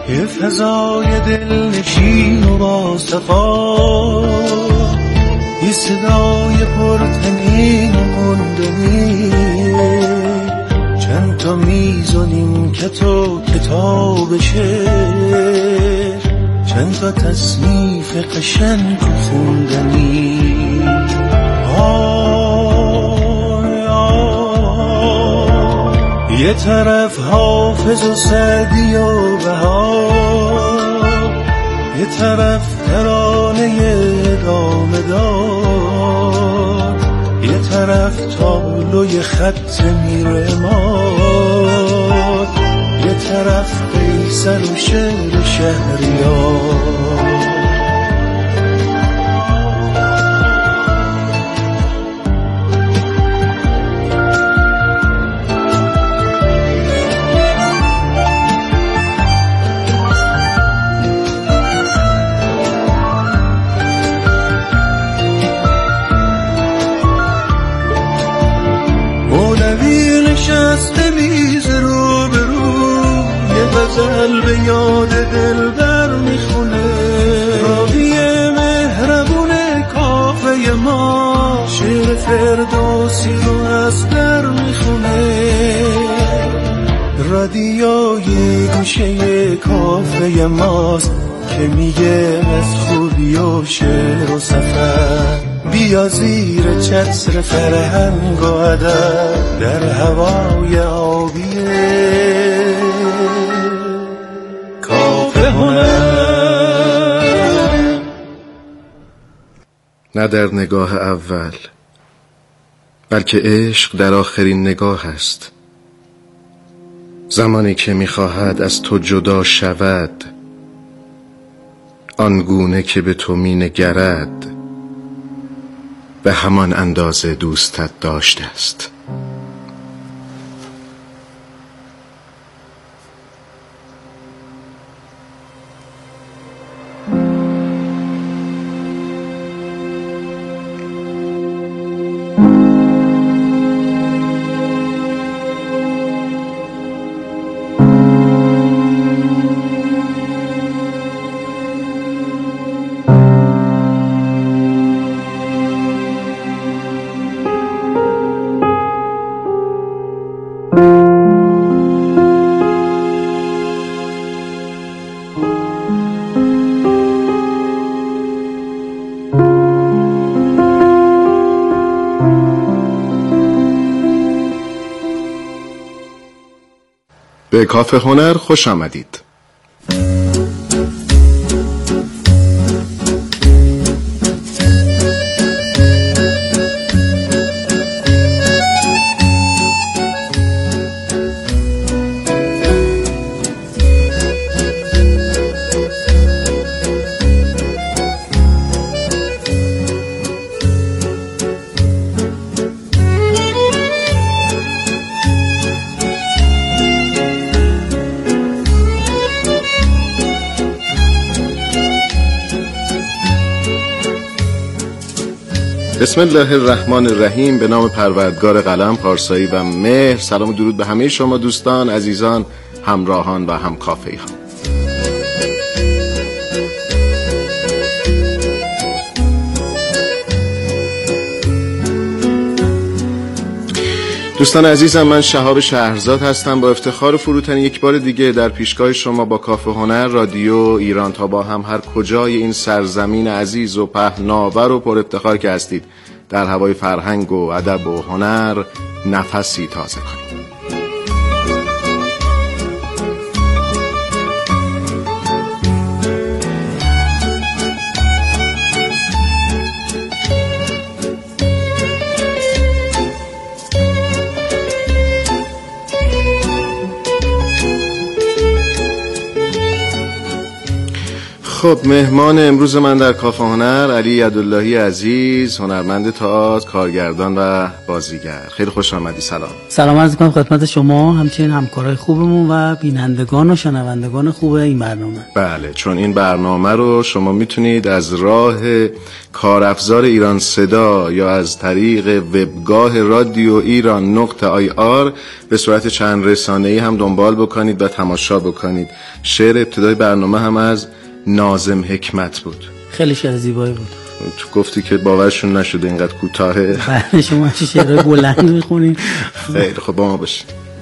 یه فضای دلنشین و با صفا، یه صدای پرتنین و موندنی، چند تا میز و نیمکت و کتاب شعر، چند تا تصنیف قشنگ و خوندنی. یه طرف حافظ و سعدی و بهار، یه طرف ترانه ادامه دار، یه طرف تابلوی خط میرماد، یه طرف قیصر و شعر شهریار. نشسته میز رو به رو، یه غزل به یاد دلبر میخونه، راوی مهربون کافه ما شعر فردوسی رو از در میخونه، رادیوی گوشه کافه ماست که میگه از خوبی و شعر و سفر، بیا زیر چتر فرهنگ و ادب در هوای آبی کافه هنر. نه در نگاه اول، بلکه عشق در آخرین نگاه است، زمانی که میخواهد از تو جدا شود، آنگونه که به تو مینگرد به همان اندازه دوستت داشته است. به کافه هنر خوش آمدید. بسم الله الرحمن الرحیم. به نام پروردگار قلم، پارسایی و مهر. سلام و درود به همه شما دوستان، عزیزان، همراهان و همکافه‌ای ها. دوستان عزیزم، من شهاب شهرزاد هستم. با افتخار فروتنی یک بار دیگه در پیشگاه شما با کافه هنر رادیو ایران تا با هم هر کجای این سرزمین عزیز و پهناور و پر افتخار که هستید در هوای فرهنگ و ادب و هنر نفسی تازه کنید. خب مهمان امروز من در کافه هنر علی یداللهی عزیز، هنرمند تئاتر، کارگردان و بازیگر. خیلی خوش آمدی. سلام عرض می‌کنم خدمت شما، همچنین همکارای خوبمون و بینندگان و شنوندگان خوب این برنامه. بله، چون این برنامه رو شما میتونید از راه کارافزار ایران صدا یا از طریق وبگاه رادیو ایران .ir به صورت چند رسانه‌ای هم دنبال بکنید و تماشا بکنید. شعر ابتدای برنامه هم از ناظم حکمت بود. خیلی شعر زیبایی بود. تو گفتی که باورشون نشده اینقدر کوتاهه. بله، شما چه شعرهای بلند میخونید. خیلی خب، با ما باشید.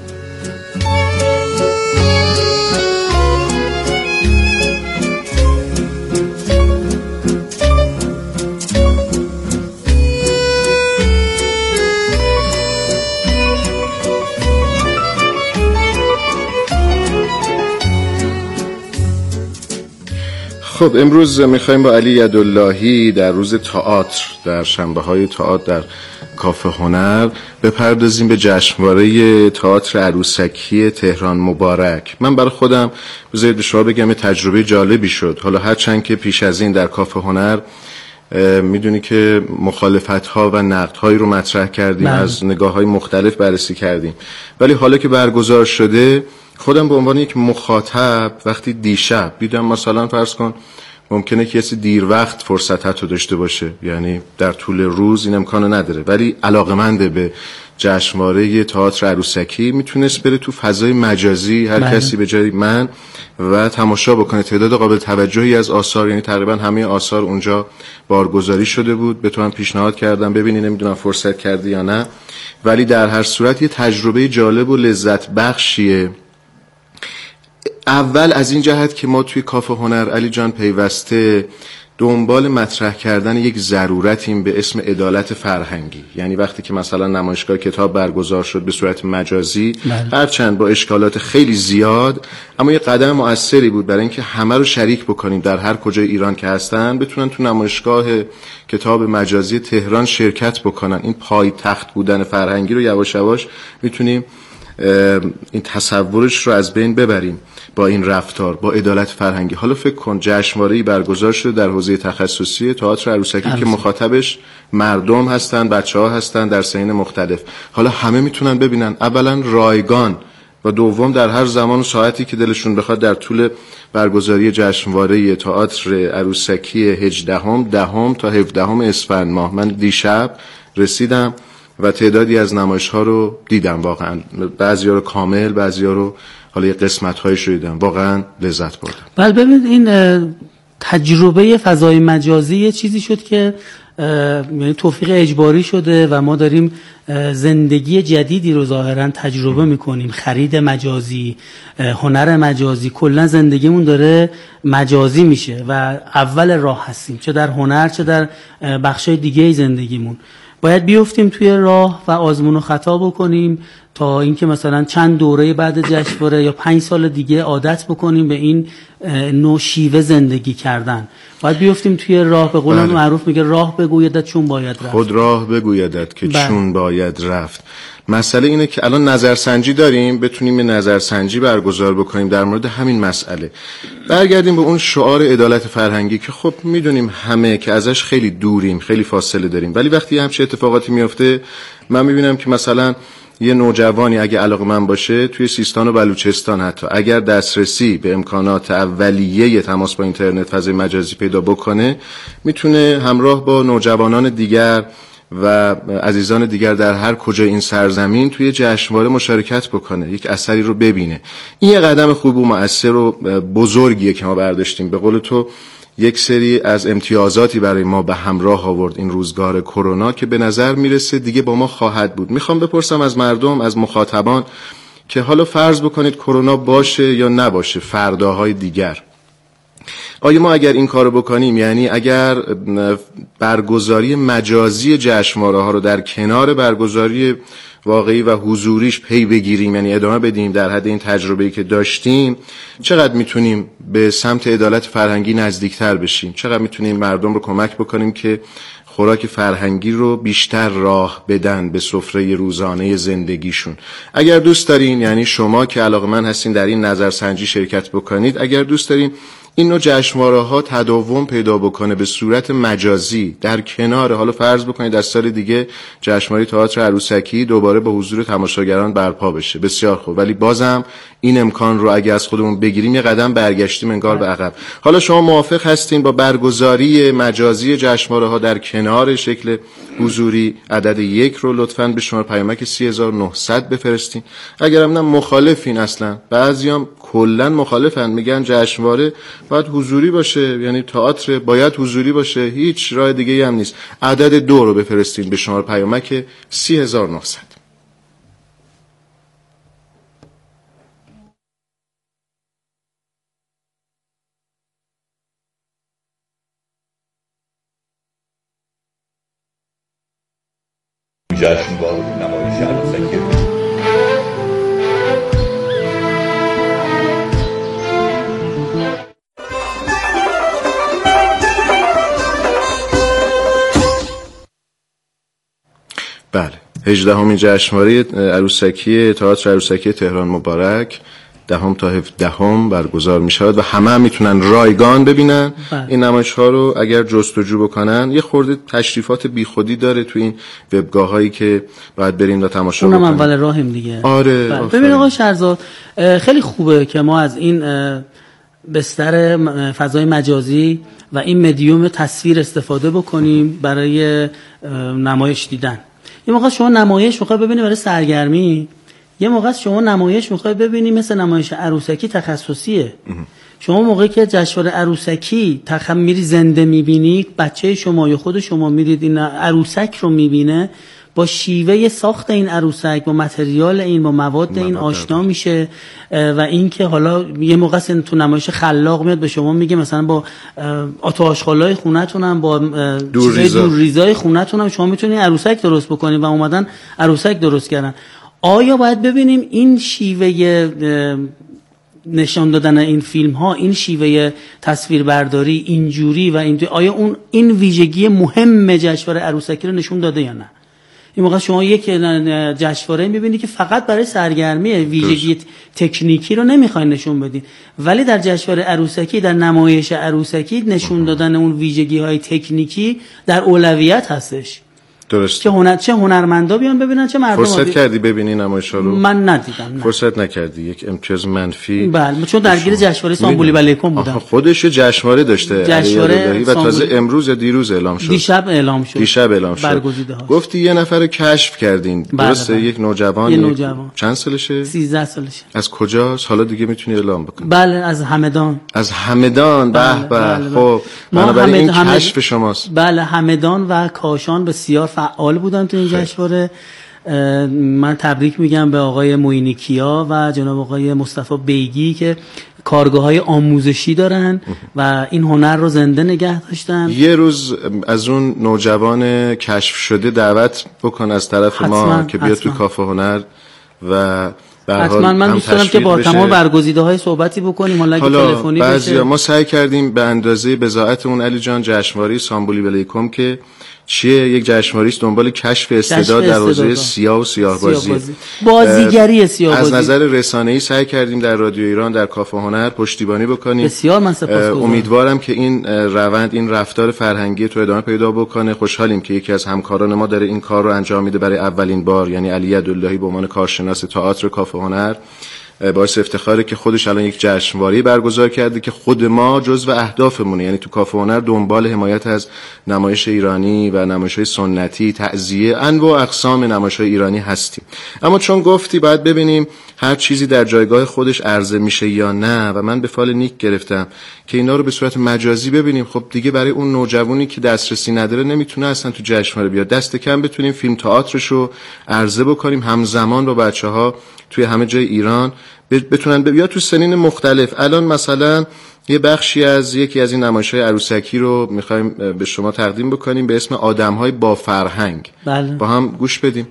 خب امروز میخوایم با علی یداللهی در روز تئاتر، در شنبه‌های تئاتر در کافه هنر بپردازیم به جشنواره تئاتر عروسکی تهران مبارک. من برای خودم بذارید به شما بگم تجربه جالبی شد. حالا هرچند که پیش از این در کافه هنر میدونی که مخالفت‌ها و نقدهایی رو مطرح کردیم، از نگاه‌های مختلف بررسی کردیم، ولی حالا که برگزار شده خودم به عنوان یک مخاطب وقتی دیشب دیدم، مثلا فرض کن ممکنه کسی دیر وقت فرصت رو داشته باشه، یعنی در طول روز این امکانو نداره، ولی علاقه‌مند به جشنواره تئاتر عروسکی میتونست بره تو فضای مجازی، هر کسی به جای من، و تماشا بکنه. تعداد قابل توجهی از آثار، یعنی تقریبا همه آثار اونجا بارگذاری شده بود. به تو هم پیشنهاد کردم ببینی، نمیدونم فرصت کردی یا نه، ولی در هر صورت یه تجربه جالب و لذت بخشیه. اول از این جهت که ما توی کافه هنر علی جان پیوسته دنبال مطرح کردن یک ضرورتیم به اسم عدالت فرهنگی. یعنی وقتی که مثلا نمایشگاه کتاب برگزار شد به صورت مجازی، هرچند با اشکالات خیلی زیاد، اما یه قدم مؤثری بود برای اینکه همه رو شریک بکنیم، در هر کجای ایران که هستن بتونن تو نمایشگاه کتاب مجازی تهران شرکت بکنن. این پایتخت بودن فرهنگی رو یواش یواش میتونیم این تصورش رو از بین ببریم با این رفتار، با عدالت فرهنگی. حالا فکر کن جشنواره‌ای برگزار شده در حوزه تخصصی تئاتر عروسکی که مخاطبش مردم هستن، بچه‌ها هستن در سنین مختلف. حالا همه میتونن ببینن، اولا رایگان، و دوم در هر زمان و ساعتی که دلشون بخواد در طول برگزاری جشنواره تئاتر عروسکی 18 تا 17 اسفند ماه. من دیشب رسیدم و تعدادی از نمایش‌ها رو دیدم، واقعا بعضی‌ها رو کامل، بعضی‌ها رو حالا یه قسمت‌هایش رو دیدم، واقعا لذت بردم. بله، ببینید این تجربه فضای مجازی یه چیزی شد که یعنی توفیق اجباری شده و ما داریم زندگی جدیدی رو ظاهرا تجربه میکنیم. خرید مجازی، هنر مجازی، کلا زندگیمون داره مجازی میشه و اول راه هستیم، چه در هنر چه در بخشای دیگه زندگیمون. باید بیفتیم توی راه و آزمون و خطا بکنیم تا اینکه مثلا چند دوره بعد جشنواره یا 5 سال دیگه عادت بکنیم به این نوع شیوه زندگی کردن. باید بیفتیم توی راه. به قول معروف میگه راه بگویدت چون باید رفت. خود راه بگویدت که چون باید رفت. مسئله اینه که الان نظرسنجی داریم، بتونیم یه نظرسنجی برگزار بکنیم در مورد همین مسئله. برگردیم به اون شعار عدالت فرهنگی که خب میدونیم همه که ازش خیلی دوریم، خیلی فاصله داریم، ولی وقتی همچه اتفاقاتی میفته من میبینم که مثلا یه نوجوانی اگه علاقه‌مند باشه توی سیستان و بلوچستان، حتی اگر دسترسی به امکانات اولیه تماس با اینترنت، فضای مجازی پیدا بکنه، میتونه همراه با نوجوانان دیگر و عزیزان دیگر در هر کجای این سرزمین توی جشنواره مشارکت بکنه، یک اثری رو ببینه. این یه قدم خوب و مؤثر و بزرگیه که ما برداشتیم. به قول تو یک سری از امتیازاتی برای ما به همراه آورد این روزگار کرونا که به نظر میرسه دیگه با ما خواهد بود. میخوام بپرسم از مردم، از مخاطبان، که حالا فرض بکنید کرونا باشه یا نباشه فرداهای دیگر، آیا ما اگر این کارو بکنیم، یعنی اگر برگزاری مجازی جشنواره ها رو در کنار برگزاری واقعی و حضوریش پی بگیریم، یعنی ادامه بدیم در حد این تجربه‌ای که داشتیم، چقدر میتونیم به سمت عدالت فرهنگی نزدیکتر بشیم؟ چقدر میتونیم مردم رو کمک بکنیم که خوراک فرهنگی رو بیشتر راه بدن به سفره روزانه زندگیشون؟ اگر دوست دارین، یعنی شما که علاقه‌مند هستین در این نظرسنجی شرکت بکنید، اگر دوست دارین این نوع جشنواره‌ها تداوم پیدا بکنه به صورت مجازی در کنار، حالا فرض بکنید در سال دیگه جشنواره تئاتر عروسکی دوباره با حضور تماشاگران برپا بشه، بسیار خوب، ولی بازم این امکان رو اگه از خودمون بگیریم یه قدم برگشتیم انگار به عقب. حالا شما موافق هستین با برگزاری مجازی جشنواره‌ها در کنار شکل حضوری؟ عدد 1 رو لطفاً به شماره پیامک 30900 بفرستین. اگر هم نه مخالفین، اصلا بعضیام کلا مخالفن، میگن جشنواره باید حضوری باشه، یعنی تئاتر باید حضوری باشه، هیچ راه دیگه‌ای هم نیست. عدد 2 رو بفرستین به شماره پیامک 30900. جشنواره نمایش عروسکی بله، 18مین جشنواره عروسکی تئاتر عروسکی تهران مبارک 10 تا 17 برگزار می شود و همه هم میتونن رایگان ببینن. این نمایش ها رو اگر جستجو بکنن. یه خورده تشریفات بیخودی داره تو این وبگاه هایی که باید بریم و تماشا بکنیم. اونم اول راهم دیگه. آره. ببین آقا شهرزاد، خیلی خوبه که ما از این بستر فضای مجازی و این مدیوم تصویر استفاده بکنیم برای نمایش دیدن. یه موقع شما نمایش میخوای ببینی برای سرگرمی، یه موقع شما نمایش میخوای ببینی مثل نمایش عروسکی تخصصیه. شما موقعی که جشنواره عروسکی میری زنده میبینی، بچه شما یا خود شما میرید این عروسک رو میبینه، با شیوه ساخت این عروسک، با متریال این، با مواد این آشنا میشه و این که حالا یه موقع تو نمایش خلاق میاد به شما میگه مثلا با آتش‌خالای خونه‌تونم، با دورریزای خونه‌تونم شما میتونید عروسک درست بکنید و اومدن عروسک درست کردن. آیا باید ببینیم این شیوه نشان دادن این فیلم ها، این شیوه تصویربرداری اینجوری و اینجوری، آیا این ویژگی مهم جشنواره عروسکی رو نشون داده یا نه؟ این موقع شما یک جشنواره می‌بینید که فقط برای سرگرمیه، ویژگی تکنیکی رو نمی‌خواید نشون بدین، ولی در جشنواره عروسکی، در نمایش عروسکی نشون دادن اون ویژگی‌های تکنیکی در اولویت هستش. درست. چه هنرمندا بیان ببینن، چه مردم. فرصت کردی ببینی نمایش‌ها رو؟ من ندیدم. نه. فرصت نکردی. یک امتیاز منفی. بله، چون درگیر جشنواره سامبولی علیکم بودم. خودش جشنواره داشته. جشنواره و تازه امروز یا دیروز اعلام شد. دیشب اعلام شد. برگزیده‌ها. گفتی یه نفر کشف کردین. درسته؟ بله. یک نوجوان. چند سالشه؟ 13 سالشه. از کجاست؟ حالا دیگه میتونی اعلام بکنی. بله، از همدان. به به. خب بنابراین این کشف شماست. بله، همدان و کاشان بسیار فعال بودن تو این جشنواره. من تبریک میگم به آقای موینیکیا و جناب آقای مصطفی بیگی که کارگاه‌های آموزشی دارن و این هنر رو زنده نگه داشتن. یه روز از اون نوجوان کشف شده دعوت بکن از طرف ما که بیاد تو کافه هنر و حتما من دوست دارم که با تمام برگزیده‌های صحبتی بکنیم. حالا تلفنی بشه. ما سعی کردیم به اندازه بضاعتمون علی جان جشنواره سامبولی علیکم که چیه، یک جشنواره است دنبال کشف استعداد در حوزه سیاه و سیاه‌بازی، بازیگری سیاه‌بازی. از نظر رسانه‌ای سعی کردیم در رادیو ایران در کافه هنر پشتیبانی بکنیم. بسیار من سپاسگزارم. امیدوارم که این روند، این رفتار فرهنگی تو ادامه پیدا بکنه. خوشحالیم که یکی از همکاران ما داره این کار رو انجام میده برای اولین بار، یعنی علی عبداللهی به عنوان کارشناس تئاتر کافه هنر. باعث افتخاره که خودش الان یک جشنواره برگزار کرده که خود ما جزو اهدافمونه، یعنی تو کافه هنر دنبال حمایت از نمایش ایرانی و نمایش‌های سنتی، تعزیه، انواع اقسام نمایش‌های ایرانی هستیم. اما چون گفتی باید ببینیم هر چیزی در جایگاه خودش عرضه میشه یا نه و من به فال نیک گرفتم که اینا رو به صورت مجازی ببینیم. خب دیگه برای اون نوجوانی که دسترسی نداره نمیتونه اصلا تو جشنواره بیاد. دست کم بتونیم فیلم تئاترشو عرضه بکنیم همزمان با بچه‌ها توی همه جای ایران بتونن بیاد تو سنین مختلف. الان مثلا یه بخشی از یکی از این نمایش‌های عروسکی رو می‌خوایم به شما تقدیم بکنیم به اسم آدم‌های با فرهنگ. بله. با هم گوش بدیم.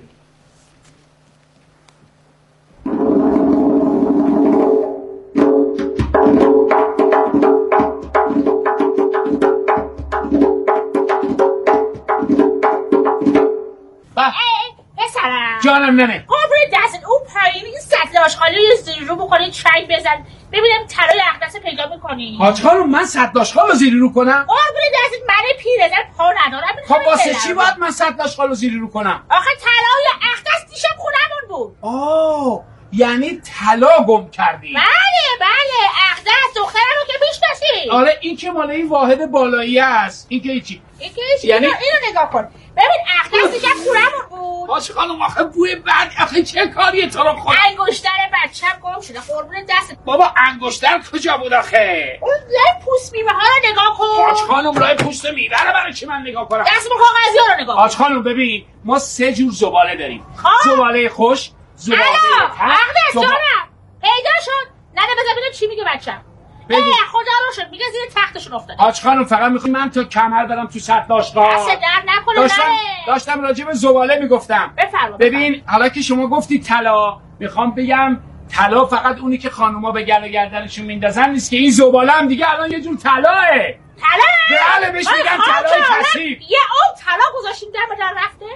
جانم ننه قابل دست اون پایین این سطل آشغالی رو زیر رو بکنید چای بزن ببینم طلای اقدس پیدا میکنه. کنی؟ حاج خانم من صداشقال رو زیری رو کنم؟ قربون دستت من پیرزن پا ندارم. خب واسه چی باید من صداشقال رو زیری رو کنم؟ آخه طلای اقدس دیشب خونمون بود. یعنی طلا گم کردی؟ بله اقدس دخترم رو که میشناسی. آره این که مال این واحد بالایی است. این که چی؟ یعنی اینو نگاه کن. ببین اقدس دیشب خونمون بود. حاج خانم آخه بوی بد، آخه چه کاریه تو رو خدا؟ انگشتر بچه‌م گم شده قربون دستت. بابا انگشتر کجا بود آخه؟ اون لای پوست میوه ها رو نگاه کن. حاج خانم لای پوست میوه رو برای چی من نگاه کنم؟ دست کاغذی ها رو نگاه کن. حاج خانم ببین ما 3 جور زباله داریم. زباله خوش، زباله اقدس جانم پیدا شد. نه بذار ببینم چی میگه بچه‌م. خدا رو شد میگه زیر تختشون افتاده. حاج خانم فقط میخوام من تا کمر برم تو صداشقال. دست درد نکنه. داشتم راجع به زباله میگفتم. بفرما. ببین حالا که شما گفتی طلا، میخوام بگم طلا فقط اونی که خانوما به گل و گردنشون میندازن نیست که این زباله هم دیگه الان یه جور طلاه. بله بهش میگن طلای کثیف. یه اون طلا گذاشتیم در رفته.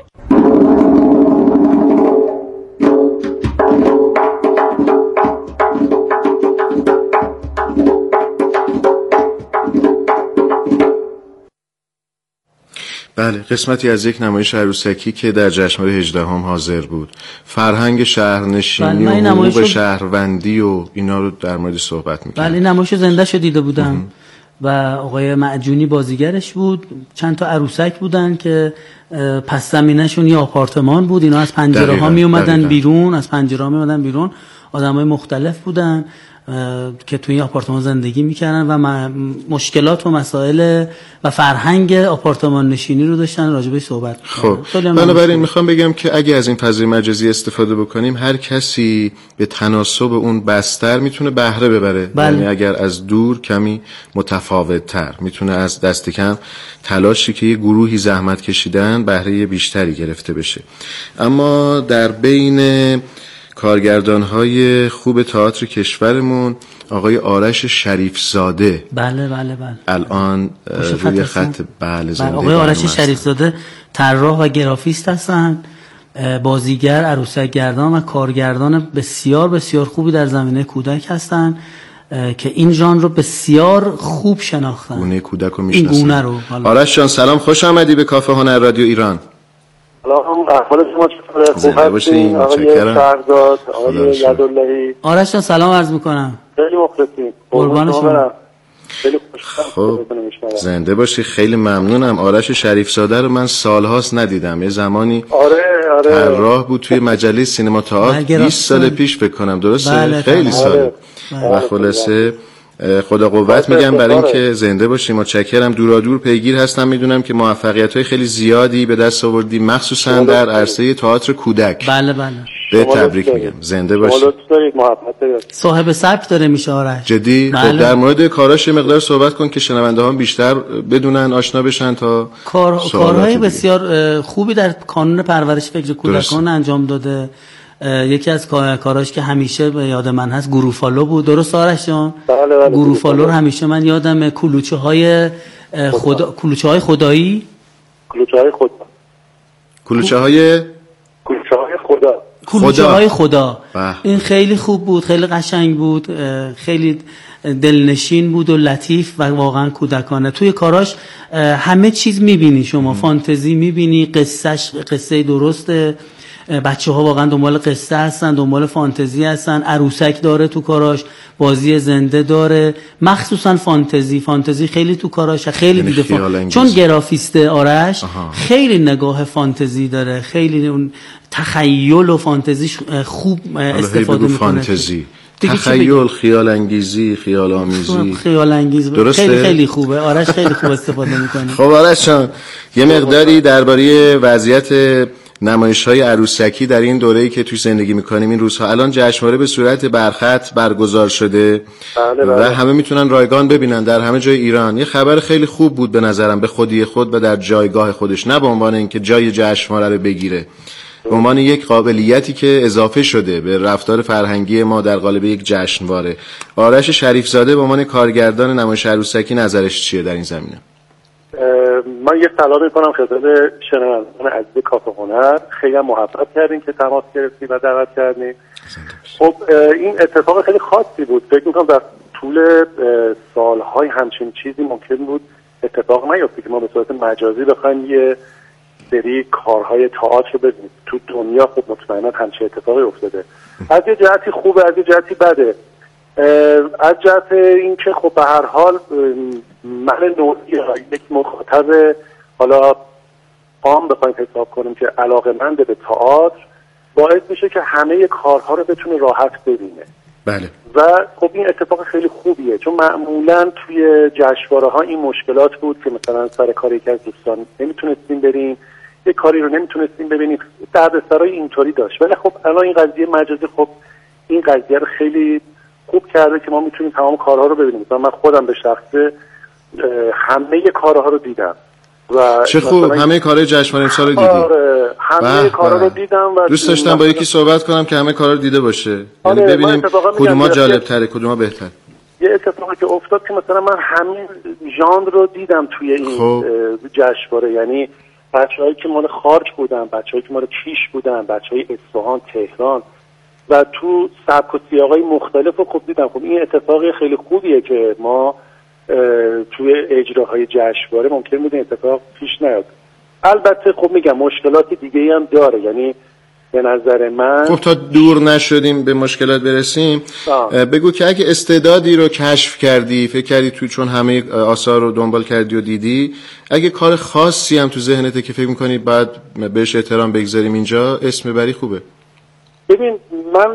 بله، قسمتی از یک نمایش عروسکی که در جشنواره 18 حاضر بود. فرهنگ شهرنشینی و حقوق شهروندی و اینا رو در مورد صحبت می‌کرد. بله، نمایش زنده شو دیده بودم و آقای معجونی بازیگرش بود. چند تا عروسک بودن که پس زمینه‌شون یه آپارتمان بود. اینا از پنجره‌ها می اومدن بیرون، از پنجره‌ها می اومدن بیرون. آدمای مختلف بودن که توی این آپارتمان زندگی میکردن و مشکلات و مسائل و فرهنگ آپارتمان نشینی رو داشتن راجبش صحبت می‌کردن. خب بنابراین میخوام بگم که اگه از این فضای مجازی استفاده بکنیم هر کسی به تناسب اون بستر میتونه بهره ببره. یعنی اگر از دور کمی متفاوت تر میتونه از دست کم تلاشی که یه گروهی زحمت کشیدن بهره بیشتری گرفته بشه. اما در بین کارگردان‌های خوب تئاتر کشورمون آقای آرش شریفزاده بله الان روی خط زنده. آقای آرش شریفزاده طراح و گرافیست هستن، بازیگر، عروسک‌گردان و کارگردان بسیار بسیار خوبی در زمینه کودک هستن که این ژانر رو بسیار خوب شناختن. گونه کودک رو میشناسن. این گونه رو. آرش جان سلام، خوش آمدی به کافه هنر رادیو ایران. سلام، احوال شما چطوره؟ خوب هستین؟ آقای شهرزاد، آقای یداللهی. آرش جان سلام عرض میکنم. خیلی مخلصیم. قربان شما. خیلی خوشحالم. خب زنده باشی، خیلی ممنونم. آرش شریفزاده رو من سالهاست ندیدم. یه زمانی طراح بود توی مجله سینما تئاتر 20 سال پیش فکر کنم، درسته؟ خیلی سال. و خلاصه خدا قوت میگم برای اینکه زنده باشیم. متشکرم. دورادور پیگیر هستم، میدونم که موفقیت‌های خیلی زیادی به دست آوردی مخصوصا در عرصه تئاتر کودک. بله به تبریک میگم. زنده باشی. صاحب سبک داره میشه آرش. جدی؟ خب در مورد کاراش مقدار صحبت کن که شنونده ها بیشتر بدونن، آشنا بشن. تا کارهای بسیار خوبی در کانون پرورش فکر کودکان انجام داده. یکی از کاراش که همیشه به یاد من هست گروفالو بود. درست آرش جان؟ بله. گروفالو رو همیشه من یادم کلوچه های خدایی. کلوچه های خدا. این خیلی خوب بود، خیلی قشنگ بود، خیلی دلنشین بود و لطیف و واقعا کودکانه. توی کاراش همه چیز میبینی شما، فانتزی میبینی، قصه درسته، بچه ها واقعا دنبال قصه هستن، دنبال فانتزی هستن. عروسک داره تو کاراش، بازی زنده داره، مخصوصا فانتزی خیلی تو کاراش، خیلی دیده چون گرافیسته آرش خیلی نگاه فانتزی داره، خیلی اون تخیل و فانتزیش خوب استفاده میکنه. تخیل، خیال انگیزی، خیال آمیزی، خیال انگیز درسته؟ خیلی خوبه. آرش خیلی خوب استفاده میکنه. خب آرش جان یه مقداری درباره وضعیت نمایش‌های عروسکی در این دوره‌ای که توی زندگی می‌کنیم این روزها، الان جشنواره به صورت برخط برگزار شده و همه میتونن رایگان ببینن در همه جای ایران. یه خبر خیلی خوب بود به نظرم، به خودی خود و در جایگاه خودش، نه به عنوان اینکه جای جشنواره رو بگیره، به عنوان یک قابلیتی که اضافه شده به رفتار فرهنگی ما در قالب یک جشنواره. آرش شریفزاده به عنوان کارگردان نمایش عروسکی نظرش چیه در این زمینه؟ من یه سلام میکنم خدمت شنوندگان عزیز کافه هنر. خیلی محبت کردین که تماس گرفتین و دعوت کردین. خب این اتفاق خیلی خاصی بود. فکر میکنم در طول وقت‌های همچین چیزی ممکن بود اتفاق نیفته که ما به صورت مجازی بخوایم یه سری کارهای تئاتر رو ببینیم. تو دنیا خب مطمئنا همچین اتفاقی افتاده. از یه جهتی خوبه، از یه جهتی بده. از جهت اینکه خب به هر حال من نوعی یک مخاطب حالا عام بخوایم حساب کنیم که علاقه‌مند به تئاتر، باعث میشه که همه کارها رو بتونه راحت ببینه. بله. و خب این اتفاق خیلی خوبیه، چون معمولا توی جشنواره‌ها این مشکلات بود که مثلا سر کار یکی از دوستان نمیتونستیم بریم، یه کاری رو نمیتونستیم ببینیم، دردسرای اینطوری داشت. ولی خب الان این قضیه مجازی خب این قضیه رو خیلی خوب کرده که ما میتونیم تمام کارها رو ببینیم. مثلا من خودم به شخصه همه کارها رو دیدم و چه خوب، همه کارهای جشنواره امسال رو دیدی؟ آره، همه کارها رو دیدم و دوست داشتم با یکی صحبت کنم که همه کارها رو دیده باشه. یعنی ببینیم کدوما جالب تره، کدوما بهتر. یه اتفاقی که افتاد که مثلا من همین ژانر رو دیدم توی این جشنواره، یعنی بچه‌هایی که مال خارج بودن، بچه‌هایی که مال کیش بودن، بچه‌های اصفهان، تهران و تو سبک و سیاق‌های مختلف رو خب دیدم. خب این اتفاقی خیلی خوبیه که ما توی اجراهای جشنواره ممکن بود این اتفاق پیش نیاد. البته خب میگم مشکلات دیگه‌ای هم داره، یعنی به نظر من خب تا دور نشدیم به مشکلات برسیم بگو که اگه استعدادی رو کشف کردی، فکر کردی تو، چون همه آثار رو دنبال کردی و دیدی، اگه کار خاصی هم تو ذهنته که فکر می‌کنی بعد بهش احترام بگذاریم اینجا، اسم بری خوبه. ببین من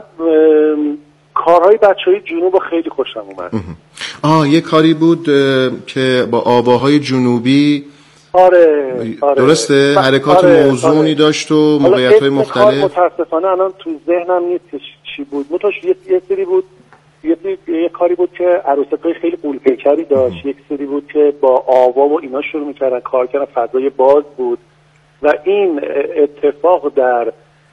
کارهای بچه‌های جنوب خیلی خوشم اومد. یه کاری بود که با آواهای جنوبی آره درسته، حرکات موزونی داشت و موقعیت‌های مختلف. متاسفانه الان تو ذهنم نیست چی بود. یه سری بود، یه کاری بود که عروسک‌های خیلی قول‌پیکری داشت، یک سری بود که با آوا و اینا شروع می‌کردن کار کردن، فضای باز بود و این اتفاق در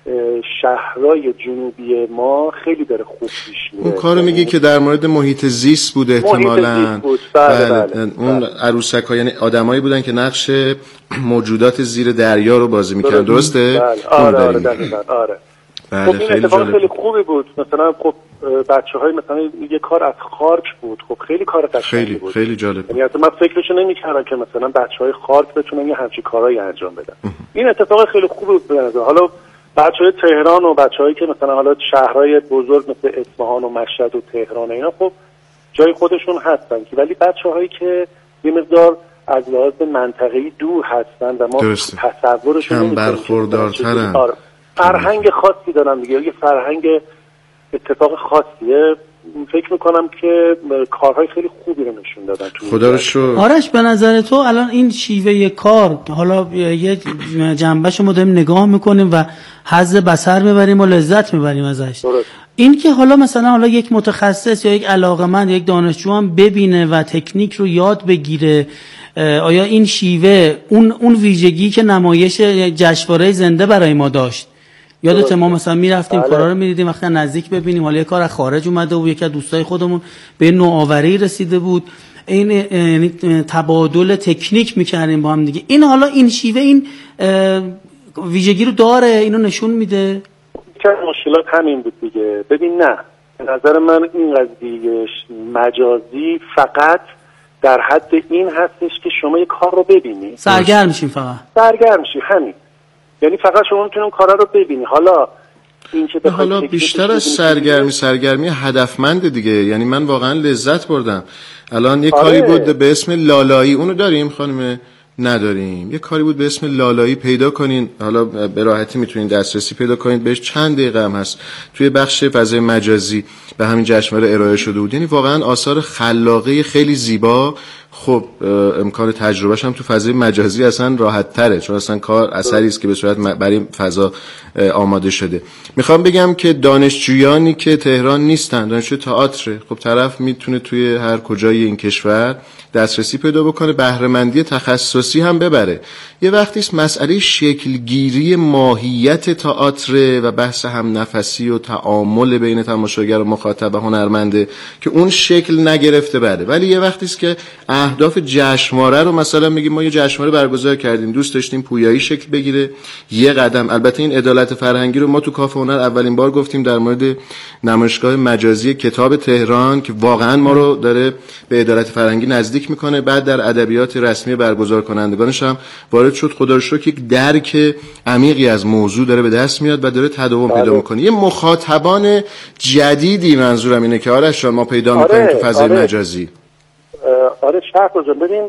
شهرهای جنوبی ما خیلی داره خوب پیش میره. اون کارو میگی که در مورد محیط زیست بود احتمالاً. بله. اون عروسک‌ها یعنی آدمایی بودن که نقش موجودات زیر دریا رو بازی می‌کردن، درسته؟ بله. آره. بله، خب این اتفاق خیلی خوبی بود. مثلا خب بچه‌های مثلا یه کار از خارج بود، خب خیلی کار قشنگی بود، خیلی جالب. یعنی اصلا من فکرشو نمی‌کردم که مثلا بچه‌های خارج بتونن یه همچین کارایی انجام بدن. این اتفاق خیلی خوب بود به نظر. حالا بچه‌های تهران و بچه‌هایی که مثلا حالا شهرهای بزرگ مثل اصفهان و مشهد و تهران و اینا خب جای خودشون هستن، ولی بچه‌هایی که یه مقدار از لحاظ منطقه‌ای دور هستن و ما تصورشون نمی‌کنیم، برخوردارترن، فرهنگ خاصی دارن دیگه، یه فرهنگ اتفاق خاصیه. فکر میکنم که کارهای خیلی خوبی رو نشون دادن. خدا رو شکر. آرش به نظر تو الان این شیوه کار، حالا یه جنبهش ما داریم نگاه میکنیم و حظ بصر میبریم و لذت میبریم ازش، این که حالا مثلا یک متخصص یا یک علاقه‌مند یا یک دانشجو هم ببینه و تکنیک رو یاد بگیره، آیا این شیوه اون ویژگی که نمایش جشنواره زنده برای ما داشت؟ یادت ما مثلا میرفتیم کارا رو میدیدیم، وقتی نزدیک ببینیم حالا یه کار از خارج اومده و یکی از دوستای خودمون به نوآوری رسیده بود، این یعنی تبادل تکنیک میکردیم با هم دیگه. این حالا این شیوه این ویژگی رو داره، اینو نشون میده. که مشکلات همین بود دیگه. ببین نه، به نظر من این قضیه مجازی فقط در حد این هستش که شما یه کار رو ببینی، سرگرم میشین، فقط سرگرم میشی، همین. یعنی فقط شما میتونید کارا رو ببینی. حالا بیشتر از سرگرمی هدفمند دیگه. یعنی من واقعا لذت بردم. الان یه کاری بود به اسم لالایی، اونو داریم خانم؟ نداریم. یه کاری بود به اسم لالایی، پیدا کنین، حالا به راحتی میتونین دسترسی پیدا کنین بهش، چند دقیقه هم هست، توی بخش فضای مجازی به همین جشنواره ارائه شده بود. یعنی واقعا آثار خلاقه خیلی زیبا. خب امکان تجربهش هم تو فضای مجازی اصلا راحت تره، چون اصلا کار اثری است که به صورت برای فضا آماده شده. میخوام بگم که دانشجویانی که تهران نیستن، دانشجوی تئاتر، خب طرف میتونه توی هر کجای این کشور دسترسی پیدا بکنه، بهره مندی تخصصی هم ببره. یه وقتیست مسئله شکلگیری ماهیت تئاتر و بحث هم نفسی و تعامل بین تماشاگر و مخاطب و هنرمنده که اون شکل نگرفته بده، ولی یه وقتیست که اهداف جشنواره رو مثلا میگیم ما یه جشنواره برگزار کردیم، دوست داشتیم پویایی شکل بگیره، یه قدم. البته این عدالت فرهنگی رو ما تو کافه هنر اولین بار گفتیم در مورد نمایشگاه مجازی کتاب تهران که واقعا ما رو داره به عدالت فرهنگی نزدیک میکنه. بعد در ادبیات رسمی برگزار کنندگانش هم وارد شد. خدا رو شکر یک درک عمیقی از موضوع داره به دست میاد و داره تداوم پیدا میکنه. یه مخاطبان جدیدی منظورم اینه که آرش ما پیدا میکنیم تو فضای مجازی. آره شرط رو ببین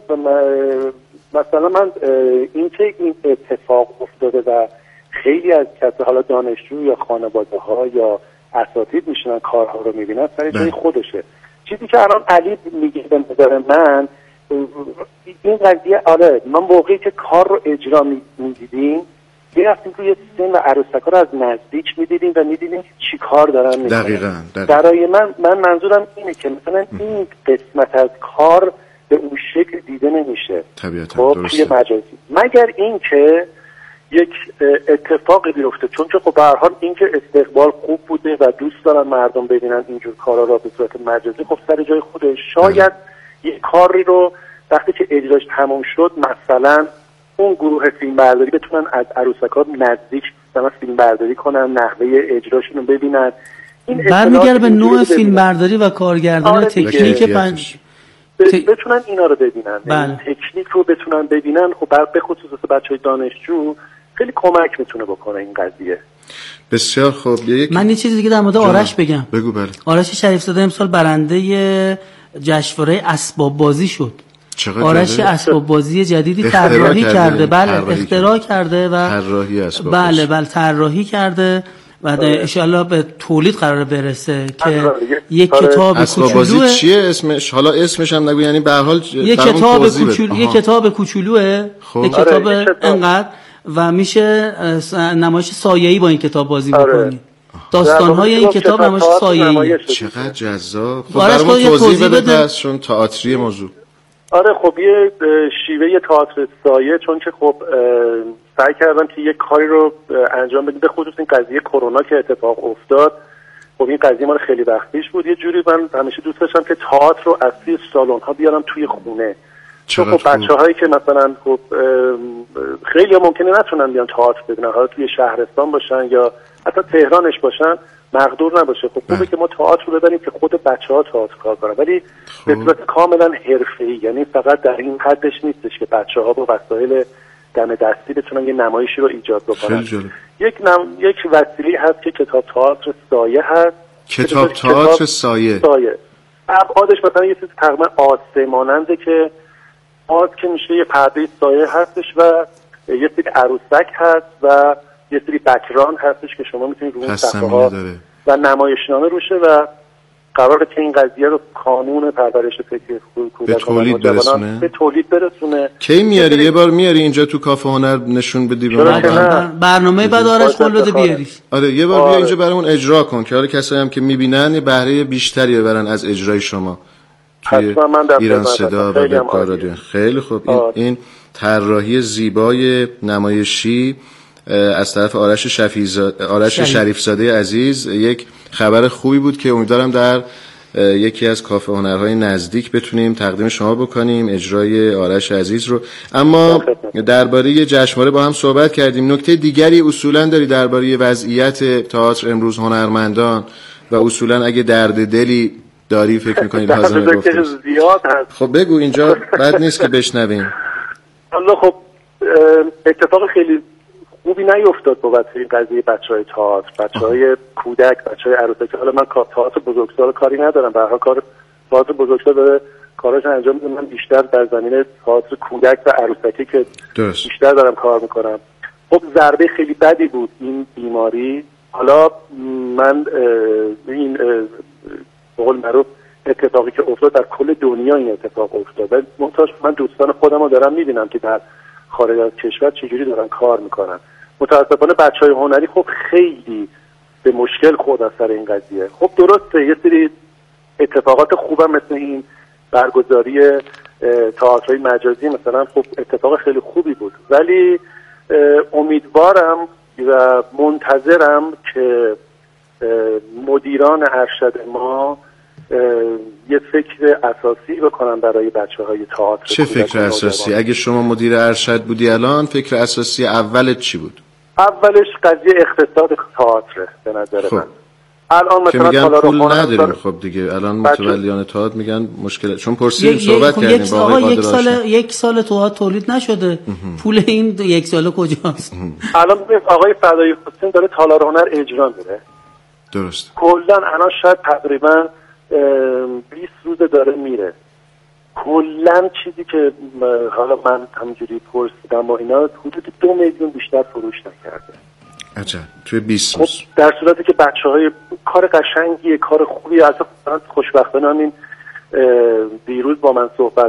مثلا من این که این اتفاق افتاده و خیلی از کسا حالا دانشجو یا خانواده ها یا اساتید میشنن کارها رو میبینن سر جای خودشه. چیزی که الان علی میگه به نظر من این قضیه آره من موقعی که کار رو اجرا میدیدیم میرفتیم توی سیستم و عروسک‌ها رو از نزدیک میدیدیم و میدیدیم چی کار دارن میکنن. دقیقاً. برای من منظورم اینه که مثلا این قسمت از کار به اون شکل دیده نمیشه طبیعتاً توی مجازی، مگر این که یک اتفاقی بیفته. چون که خب به هر حال این که استقبال خوب بوده و دوست دارن مردم ببینن اینجور کارا رو به صورت مجازی، خب سر جای خودش. شاید یک کاری رو وقتی که اجراش تموم شد مثلا اون گروه فیلم برداری بتونن از عروسک‌ها نزدیک مثلا فیلم برداری کنن، نحوه اجراشون رو ببینن. این برمیگره به نوع فیلم برداری و کارگردانی تکنیک بتونن اینا رو ببینن. بله. تکنیک رو بتونن ببینن. خب به خصوص بچهای دانشجو خیلی کمک میتونه بکنه این قضیه. بسیار خوب. من یه چیزی دیگه در مورد آرش بگم. بگو. بله. آرش شریفزاده امسال برنده جشنواره اسباب بازی شد. آرش اسباب بازی جدیدی طراحی کرده. بله اختراع کرده و طراحی اسباب بازی. بله طراحی کرده و ان شاءالله به تولید قرار برسه که یک کتاب اسباب بازی چیه اسمش؟ حالا اسمش هم نگو، یعنی به هر حال یک کتاب کوچولوه، یک کتاب انقدر و میشه نمایش سایه‌ای با این کتاب بازی بکنی. داستان‌های این کتاب نمایش سایه‌ای. چقدر جذاب. خب برامون توضیح بده پس، چون تئاتری موضوع. آره خب یه شیوه تئاتر سایه، چون که خب سعی کردم که یه کاری رو انجام بدیم، به خصوص این قضیه کرونا که اتفاق افتاد. خب این قضیه مال خیلی وقت پیش بود. یه جوری من همیشه دوست داشتم که تئاتر رو از توی سالن‌ها بیارم توی خونه. چون خب بچه‌هایی که مثلا خب خیلی ممکنه نتونن بیان تئاتر ببینن، حالا توی شهرستان باشن یا حتی تهرانش باشن، مقدور نباشه. خب خوبه که ما تئاتر رو ببریم که خود بچه‌ها تئاتر کار کنن، ولی به صورت کاملا حرفه‌ای. یعنی فقط در این حدش نیستش که بچه‌ها با وسایل دم دستی بتونن یه نمایشی رو ایجاد بکنن. یک وسیله هست که کتاب تئاتر سایه هست. کتاب تئاتر سایه. ابعادش مثلا یه چیز تقریبا آسه ماننده که که میشه یه پرده سایه هستش و یه سری عروسک هست و یه سری بک‌گراند هستش که شما میتونید روی صفحه‌ها و نمایشنامه روشه و قراره که این قضیه رو کانون پرورش فکر کودکان به تولید برسونه. کی میاری؟ یه بار میاری اینجا تو کافه هنر نشون بدی به ما؟ برنامه بعد آرش قول بده بیاریش. آره یه بار بیا اینجا برامون اجرا کن که حالا کسایی هم که میبینن یه بهره بیشتری ببرن از اجرای شما توی ایران صدا و وبگاه رادیو. خیلی خوب. این طراحی زیبای نمایشی از طرف آرش شریفزاده عزیز یک خبر خوبی بود که امیدوارم در یکی از کافه هنرهای نزدیک بتونیم تقدیم شما بکنیم اجرای آرش عزیز رو. اما درباره جشنواره با هم صحبت کردیم. نکته دیگری اصولا داری درباره وضعیت تئاتر امروز هنرمندان و اصولا اگه درد دلی داری فکر می‌کنی لازمه گفتم؟ خب بگو، اینجا بد نیست که بشنویم. حالا خب اتفاق خیلی خوبی نیفتاد بابت این قضیه بچهای تئاتر، بچهای کودک، بچهای عروسک. حالا من تئاتر بزرگسال کاری ندارم، به هر حال کار تئاتر بزرگسال داره کاراش انجام میده. من بیشتر در زمینه تئاتر کودک و عروسکی که بیشتر دارم کار میکنم. خب ضربه خیلی بدی بود این بیماری. حالا من این به قول معروف اتفاقی که افتاد در کل دنیا این اتفاق افتاد. من دوستان خودم رو دارم میبینم که در خارج از کشور چجوری دارن کار میکنن. متاسفانه بچهای هنری خب خیلی به مشکل خورد از سر این قضیه. خب درسته یه سری اتفاقات خوبم مثل این برگزاری تئاترهای مجازی مثلا خب اتفاق خیلی خوبی بود، ولی امیدوارم و منتظرم که مدیران ارشد ما یه فکر اساسی بکنم برای بچه‌های تئاتر. چه فکر اساسی؟ اگه شما مدیر ارشد بودی الان فکر اساسی اولت چی بود؟ اولش قضیه اقتصاد تئاتر به نظر من. الان که مثلا میگن پول نداریم. خب دیگه الان متولیان تئاتر میگن مشکل، چون پرسیدیم صحبت کردیم با آقای قادر. یک سال تئاتر تولید نشده، پول این یک ساله کجاست؟ الان آقای فدایی حسین داره تالار هنر اجرا میره. درست. کلا الان شاید تقریبا 20 روز داره میره. کلا چیزی که حالا من همینجوری پرسیدم و اینا حدود 2 میلیون بیشتر فروش نکرده. عجب. توی 20 روز. در صورتی که بچه‌های کار قشنگیه، کار خوبیه. اصلا خوشبختانه همین دیروز با من صحبت